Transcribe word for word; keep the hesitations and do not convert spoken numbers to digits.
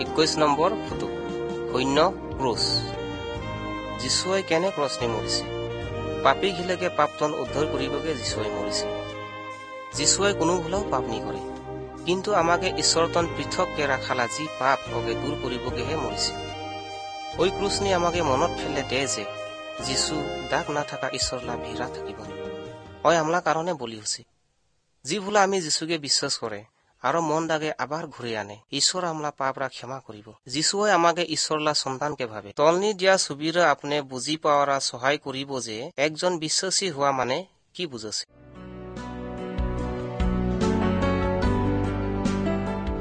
একৈশ number photo শূন্য ক্ৰুচ। যীশুৱে কেনে ক্ৰছ নি মৰিছে? পাপী ঘিলেকে পাপতন উদ্ধাৰ কৰিবগে যীশুৱে মৰিছে। যীশুৱে কোনো ভুলেও পাপ নকৰে, কিন্তু আমাকে ঈশ্বৰতন পৃথককে ৰাখালা যি পাপ অগে দূৰ কৰিবগেহে মৰিছে। ঐ ক্ৰুচ নি আমাকে মনত ফেলে দে যে যীশু দাগ নাথাকা ঈশ্বৰলা ভিৰা থাকিব। ঐ আমলা কাৰণে বলি হৈছে। যি ভুলে আমি যীশুকে বিশ্বাস কৰে আৰু মন দাগে আবার ঘুরে আনে, ঈশ্বর আমলা পাপরা ক্ষমা করিব। যিশুৱে আমাকে ঈশ্বরলা সন্তানকে ভাবে। তলনি দিয়া ছবিরে আপনি বুজি পাওয়ারা সহায় করিব যে একজন বিশ্বাসী হওয়া মানে কি বুঝেছে।